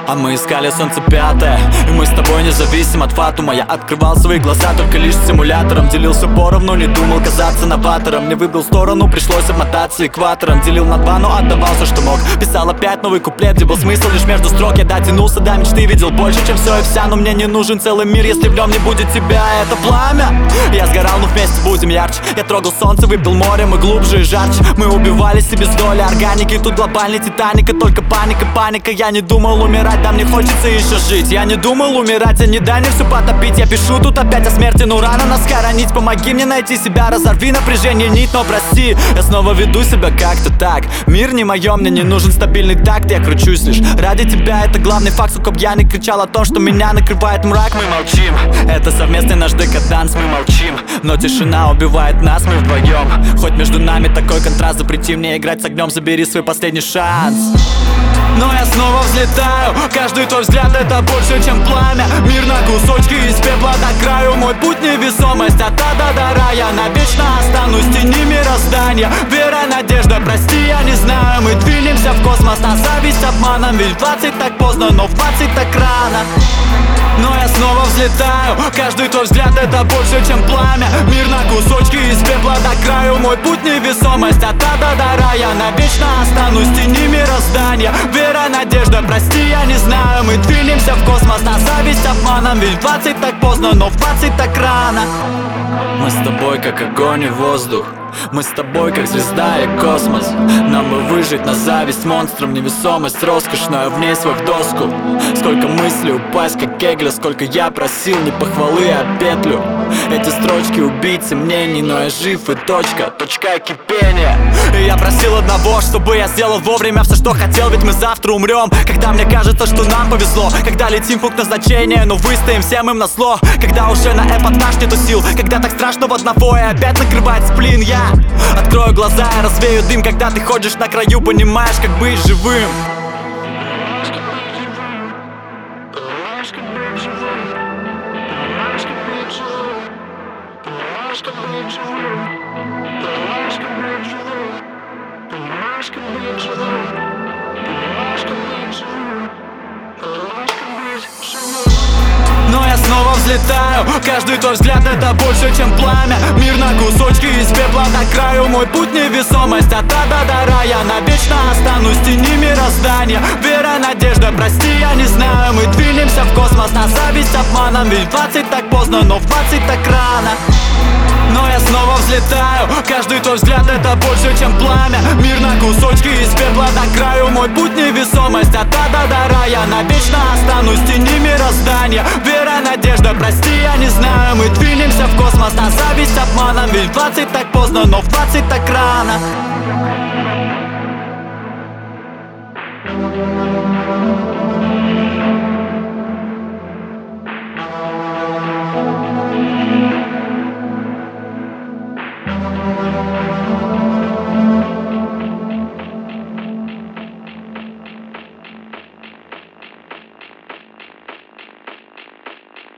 А мы искали солнце пятое, и мы с тобой независим от фатума. Я открывал свои глаза только лишь симулятором. Делился поровну, не думал казаться новатором. Не выбрал сторону, пришлось обмотаться экватором. Делил на два, но отдавался, что мог. Писал опять новый куплет, где был смысл лишь между строк. Я дотянулся до мечты, видел больше, чем все и вся. Но мне не нужен целый мир, если в нем не будет тебя. Это пламя. Я сгорал, но вместе будем ярче. Я трогал солнце, выпил море, мы глубже и жарче. Мы убивались и без доли органики. Тут глобальный Титаник, и только паника, паника. Я не думал умирать, да мне хочется еще жить. Я не думал умирать, а не дай мне все потопить. Я пишу тут опять о смерти, ну рано нас хоронить. Помоги мне найти себя, разорви напряжение нить. Но прости, я снова веду себя как-то так. Мир не моё, мне не нужен стабильный такт. Я кручусь лишь ради тебя, это главный факт. Сука, я не кричал о том, что меня накрывает мрак. Мы молчим, это совместный наш декаданс. Мы молчим, но тишина убивает нас, мы вдвоем. Хоть между нами такой контраст, запрети мне играть с огнем, забери свой последний шанс. Но я снова взлетаю, каждый твой взгляд это больше, чем пламя. Мир на кусочки из пепла до краю. Мой путь невесомость от ада до рая. Навечно останусь в тени мироздания. Вера, надежда, прости, я не знаю. Мы двинемся в космос, на зависть обманом. Ведь в 20 так поздно, но в 20 так рано. Но я снова взлетаю, каждый твой взгляд это больше, чем пламя. Мир на кусочки из пепла до краю. Мой путь невесомость от ада до рая. Навечно останусь в тени мироздания. Вера, надежда, прости, я не знаю. Мы двинемся в космос, на зависть обманом. Ведь в 20 так поздно, но в 20 так рано. Мы с тобой как огонь и воздух. Мы с тобой как звезда и космос. Нам бы выжить на зависть монстрам. Невесомость роскошная, в ней свой в доску. Сколько мыслей упасть как кегля. Сколько я просил не похвалы, а петлю. Эти строчки убийцы мнений, но я жив и точка, точка кипения. И я просил одного, чтобы я сделал вовремя все, что хотел. Ведь мы завтра умрем. Когда мне кажется, что нам повезло. Когда летим в пункт назначения, но выстоим всем им на зло. Когда уже на эпатаж нету сил. Когда так страшно в одного и опять накрывает сплин. Я открою глаза и развею дым. Когда ты ходишь на краю, понимаешь, как быть живым. Но я снова взлетаю, каждый твой взгляд это больше, чем пламя. Мир на кусочки из пепла до краю. Мой путь невесомость от ада до рая. Навечно останусь в тени мироздания. Вера, надежда, прости, я не знаю. Мы двинемся в космос, на зависть обманом. Ведь в 20 так поздно, но в 20 так рано. Но я снова взлетаю, каждый твой взгляд это больше, чем пламя. Мир на кусочки из пепла до краю. Мой путь невесомость от ада до рая. Навечно останусь в тени мироздания. Вера, надежда, прости, я не знаю. Мы двинемся в космос, на зависть обманом. Ведь в 20 так поздно, но в 20 так рано.